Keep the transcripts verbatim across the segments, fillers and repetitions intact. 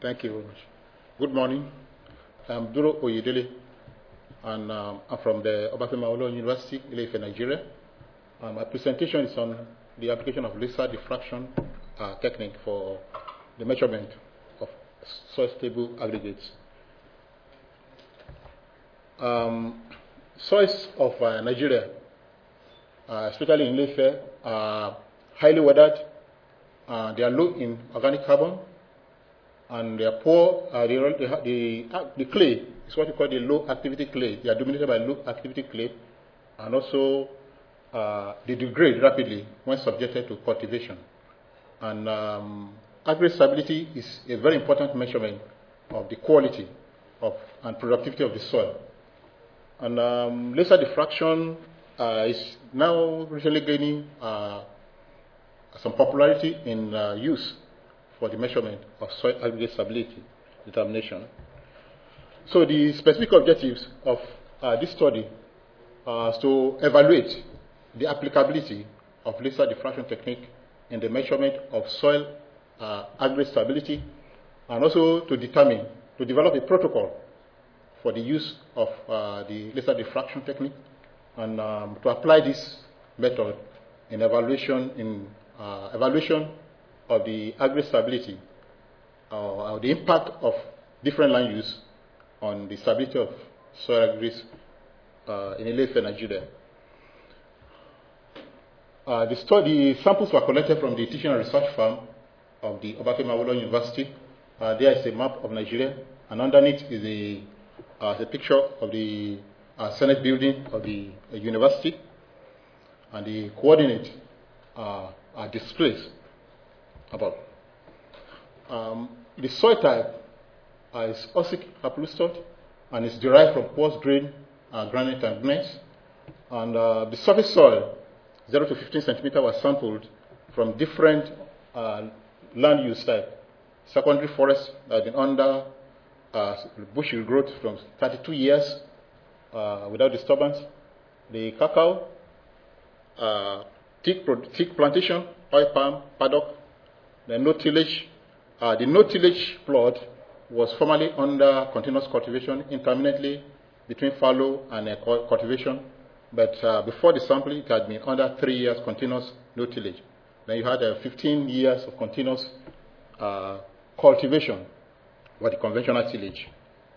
Thank you very much. Good morning. I'm Duro Oyedele, and um, I'm from the Obafemi Awolowo University, Ile-Ife, Nigeria. And my presentation is on the application of laser diffraction uh, technique for the measurement of soil-stable aggregates. Um, soils of uh, Nigeria, uh, especially in Ile-Ife, are highly weathered. Uh, they are low in organic carbon, and they are poor. Uh, the, the, uh, the clay is what we call the low activity clay. They are dominated by low activity clay, and also uh, they degrade rapidly when subjected to cultivation. And um, aggregate stability is a very important measurement of the quality of and productivity of the soil. And um, laser diffraction uh, is now recently gaining uh, some popularity in uh, use for the measurement of soil aggregate stability determination. So the specific objectives of uh, this study are to evaluate the applicability of laser diffraction technique in the measurement of soil uh, aggregate stability, and also to determine, to develop a protocol for the use of uh, the laser diffraction technique, and um, to apply this method in evaluation in uh, evaluation of the aggregate stability, uh, or the impact of different land use on the stability of soil aggregates uh, in Ile-Ife, Nigeria. Uh, the study samples were collected from the teaching and research farm of the Obafemi Awolowo University. Uh, there is a map of Nigeria, and underneath is a, uh, a picture of the uh, Senate building of the uh, university, and the coordinates uh, are displayed above. Um, the soil type uh, is Osic Aplustot, and is derived from coarse grain uh, granite and gneiss. And uh, the surface soil, zero to fifteen centimeter, was sampled from different uh, land use type. Secondary forest has been under uh, bushy growth from thirty-two years uh, without disturbance. The cacao, uh, thick, thick plantation, oil palm, paddock. The no tillage, uh, the no tillage plot was formerly under continuous cultivation intermittently between fallow and uh, cultivation. But uh, before the sampling, it had been under three years continuous no tillage. Then you had uh, fifteen years of continuous uh, cultivation, or the conventional tillage.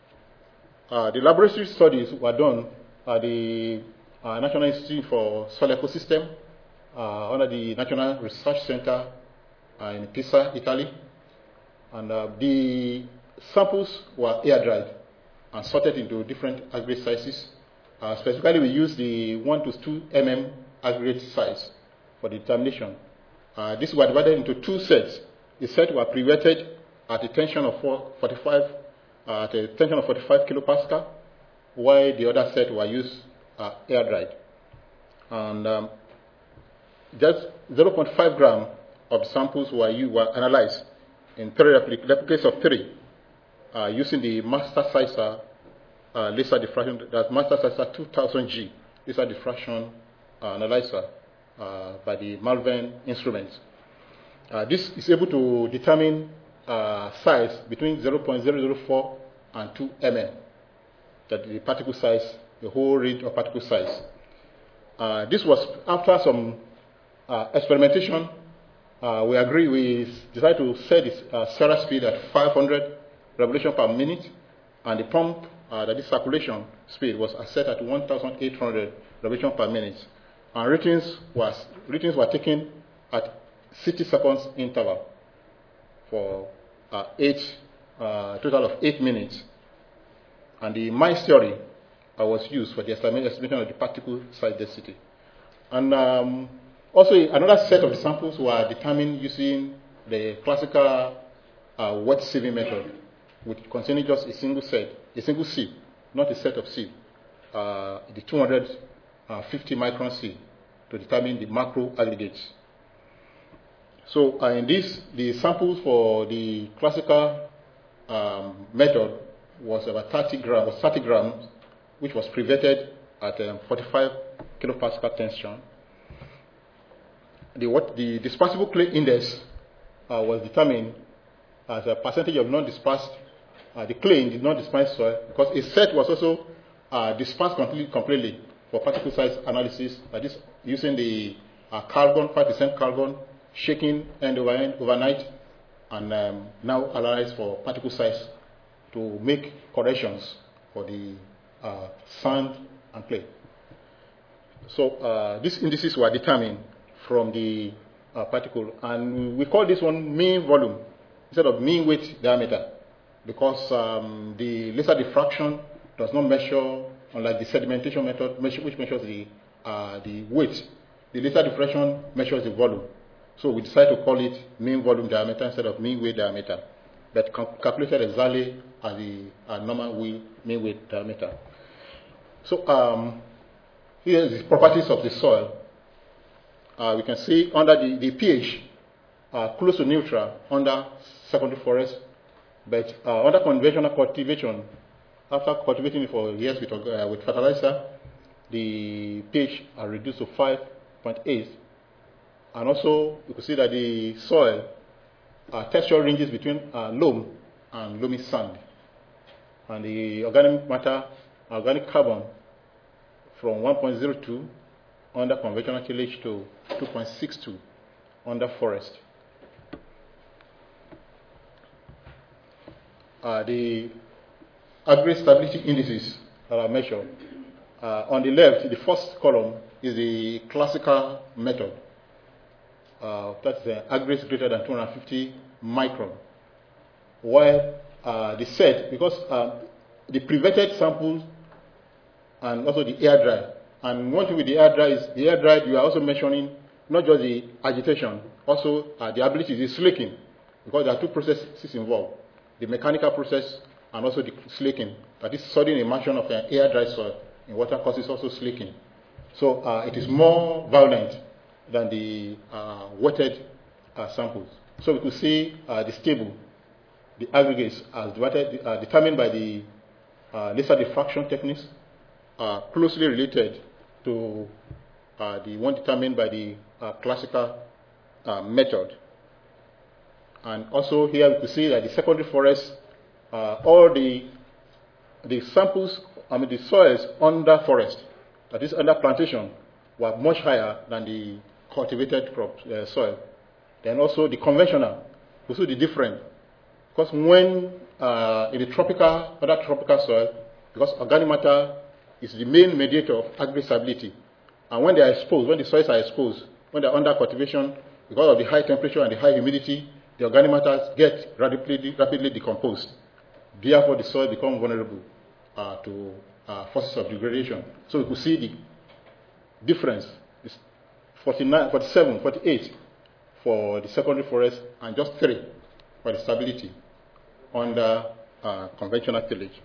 Uh, the laboratory studies were done at the uh, National Institute for Soil Ecosystem uh, under the National Research Center uh, in Pisa, Italy. And uh, the samples were air dried and sorted into different aggregate sizes. Uh, specifically, we use the one to two millimeter aggregate size for the determination. Uh, these were divided into two sets. The set were pre-wetted at a tension of forty-five, uh, at a tension of forty-five kilopascal, while the other set were used uh, air dried. And um, just zero point five gram of samples were, were analyzed in three replicates of three, uh, using the master sizer uh, laser diffraction, that's master sizer two thousand G laser diffraction uh, analyzer uh, by the Malvern instruments. Uh, this is able to determine uh, size between zero point zero zero four and two millimeters, that the particle size, the whole range of particle size. Uh, this was after some uh, experimentation. Uh, we agree, we decided to set this uh, Serra speed at five hundred revolution per minute, and the pump, uh, that is circulation speed, was set at one thousand eight hundred revolution per minute. And readings, was, readings were taken at sixty seconds interval for uh, eight, uh, total of eight minutes. And the Mice theory uh, was used for the estimation of the particle size density. And um, also, another set of samples were determined using the classical uh, wet sieving method, which containing just a single set, a single sieve, not a set of sieve, uh, the two hundred fifty micron sieve, to determine the macro aggregates. So, uh, in this, the samples for the classical um, method was about thirty grams, was thirty grams, which was pre-wetted at um, forty-five kilopascal tension. The, what, the dispersible clay index uh, was determined as a percentage of non-dispersed, uh, the clay in the non-dispersed soil, because a set was also uh, dispersed completely, completely for particle size analysis, that is using the uh, carbon, five percent carbon, shaking end over end overnight, and um, now analyzed for particle size to make corrections for the uh, sand and clay. So uh, these indices were determined from the uh, particle, and we call this one mean volume instead of mean weight diameter, because um, the laser diffraction does not measure, unlike the sedimentation method, measure, which measures the uh, the weight. The laser diffraction measures the volume. So we decided to call it mean volume diameter instead of mean weight diameter, but calculated exactly as the uh, normal mean weight diameter. So um, here are the properties of the soil. Uh, we can see under the, the pH, uh, close to neutral under secondary forest, but uh, under conventional cultivation, after cultivating it for years with, uh, with fertilizer, the pH are reduced to five point eight. And also, you can see that the soil uh, texture ranges between uh, loam and loamy sand. And the organic matter, organic carbon, from one point zero two under conventional tillage to two point six two under forest. Uh, the aggregate stability indices that are measured. Uh, on the left, the first column is the classical method. Uh, that's the aggregate greater than two hundred fifty micron. While uh, the set, because uh, the prevented samples and also the air dry. And one thing with the air dry is the air dry, you are also measuring not just the agitation, also uh, the ability, the slaking, because there are two processes involved, the mechanical process and also the slaking. That is sudden immersion of an air dry soil in water causes also slaking. So uh, it is more violent than the uh, wetted uh, samples. So we could see uh, the stable, the aggregates as divided, uh, determined by the uh, laser diffraction techniques, are closely related to uh, the one determined by the uh, classical uh, method. And also here we could see that the secondary forest, uh, all the the samples, I mean the soils under forest, that is under plantation, were much higher than the cultivated crop uh, soil. Then also the conventional, we see the difference. Because when uh, in the tropical, other tropical soil, because organic matter is the main mediator of aggregate stability. And when they are exposed, when the soils are exposed, when they are under cultivation, because of the high temperature and the high humidity, the organic matter get rapidly, rapidly decomposed. Therefore, the soil becomes vulnerable uh, to uh, forces of degradation. So we could see the difference, is forty-nine, forty-seven, forty-eight for the secondary forest, and just three for the stability under uh, conventional tillage.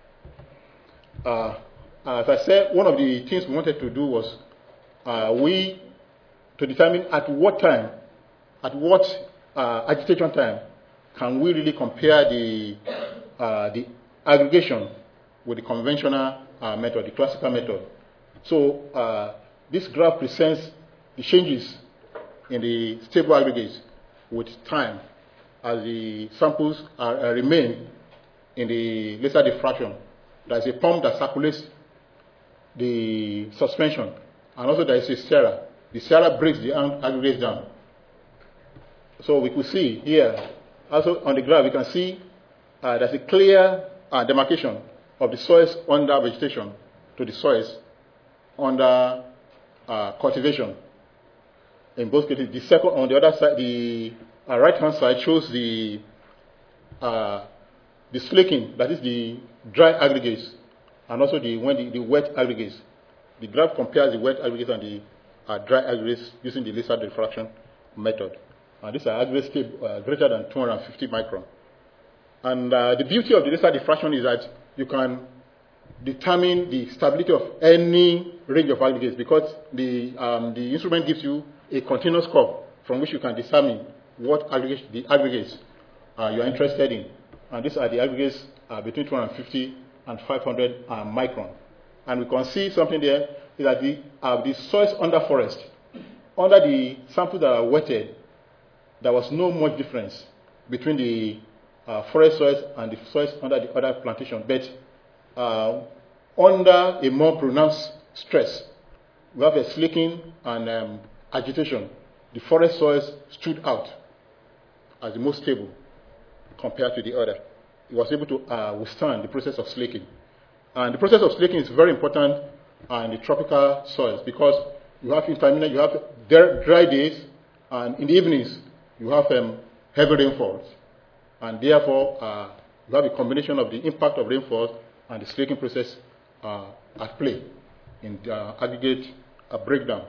Uh, as I said, one of the things we wanted to do was uh, we to determine at what time, at what uh, agitation time, can we really compare the uh, the aggregation with the conventional uh, method, the classical method. So uh, this graph presents the changes in the stable aggregates with time as the samples are, uh, remain in the laser diffraction. There's a pump that circulates the suspension, and also there is a stirrer. The stirrer breaks the aggregates down. So we could see here, also on the graph, we can see uh, there's a clear uh, demarcation of the soils under vegetation to the soils under uh, cultivation. In both cases, the second on the other side, the uh, right-hand side shows the uh, the slaking, that is the dry aggregates, and also the when the, the wet aggregates. The graph compares the wet aggregates and the uh, dry aggregates using the laser diffraction method. And these are aggregates uh, greater than two hundred fifty micron. And uh, the beauty of the laser diffraction is that you can determine the stability of any range of aggregates, because the um, the instrument gives you a continuous curve from which you can determine what aggregates the aggregates uh, you are interested in. And these are the aggregates uh, between two hundred fifty and five hundred uh, micron. And we can see something there is that the, uh, the soils under forest, under the samples that are wetted, there was no much difference between the uh, forest soils and the soils under the other plantation. But uh, under a more pronounced stress, we have a slaking and um, agitation. The forest soils stood out as the most stable compared to the other. It was able to uh, withstand the process of slaking. And the process of slaking is very important uh, in the tropical soils because you have intermittent, you have dry days, and in the evenings you have um, heavy rainfalls. And therefore, uh, you have a combination of the impact of rainfalls and the slaking process uh, at play in the uh, aggregate uh, breakdown.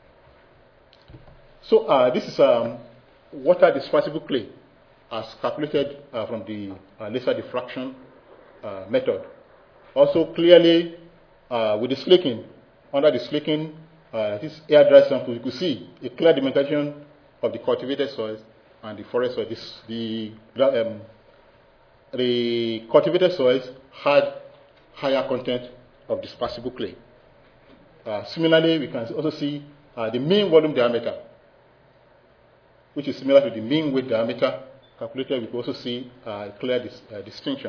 So uh, this is um, water dispersible clay as calculated uh, from the uh, laser diffraction uh, method. Also clearly uh, with the slaking, under the slaking, uh, this air dry sample, you could see a clear demarcation of the cultivated soils and the forest soil. This, the, um, the cultivated soils had higher content of dispersible clay. Uh, similarly, we can also see uh, the mean volume diameter, which is similar to the mean width diameter calculated. We can also see uh, a clear dis uh, distinction.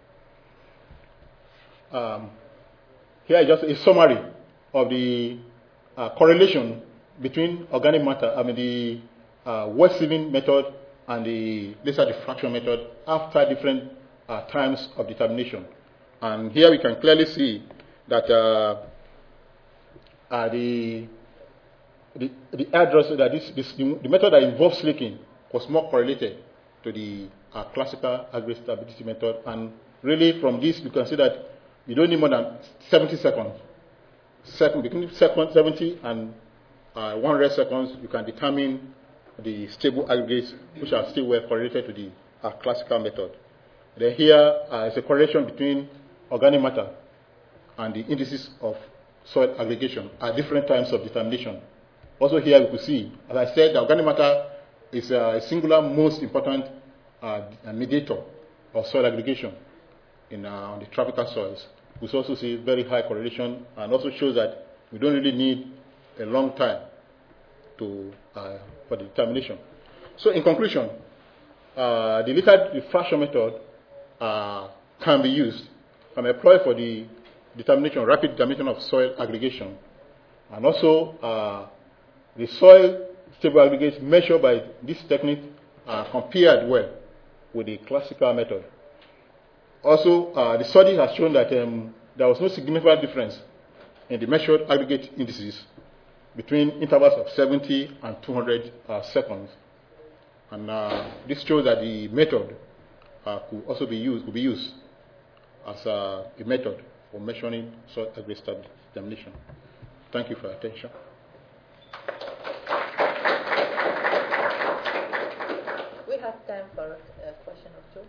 Um, here is just a summary of the uh, correlation between organic matter, I mean the uh, wet sieving method and the laser diffraction method after different uh, times of determination. And here we can clearly see that uh, uh, the, the, the air dry, so that this, this, the, the method that involves slaking was more correlated to the uh, classical aggregate stability method. And really from this you can see that you don't need more than seventy seconds. Second, between seventy and uh, one hundred seconds, you can determine the stable aggregates, which are still well correlated to the uh, classical method. Then here uh, is a correlation between organic matter and the indices of soil aggregation at different times of determination. Also here we could see, as I said, the organic matter is a singular most important uh, mediator of soil aggregation in uh, the tropical soils. We also see very high correlation and also shows that we don't really need a long time to, uh, for the determination. So in conclusion, uh, the laser diffraction method uh, can be used, can be employed for the determination, rapid determination of soil aggregation. And also uh, the soil stable aggregates measured by this technique are compared well with the classical method. Also, uh, the study has shown that um, there was no significant difference in the measured aggregate indices between intervals of seventy and two hundred uh, seconds. And uh, this shows that the method uh, could also be used, could be used as uh, a method for measuring soil aggregate stability determination. Thank you for your attention. We have time for a question or two.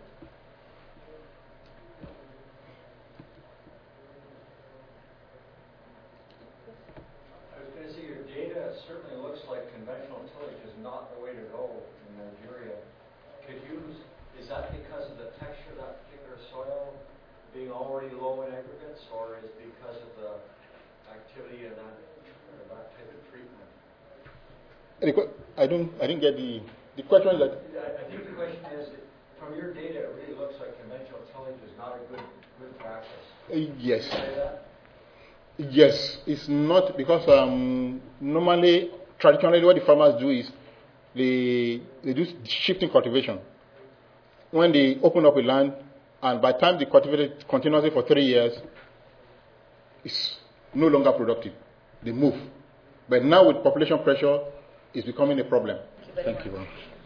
Certainly looks like conventional tillage is not the way to go in Nigeria. Could you, is that because of the texture of that particular soil being already low in aggregates, or is it because of the activity in that, or that type of treatment? I don't, I didn't get the, the question is that. I think the question is, from your data, it really looks like conventional tillage is not a good, good practice. Uh, yes. Can you say that? Yes, it's not because um, normally, traditionally, what the farmers do is they, they do shifting cultivation. When they open up a land, and by the time they cultivate it continuously for three years, it's no longer productive. They move. But now with population pressure, it's becoming a problem. Thank you very Thank much. you very much.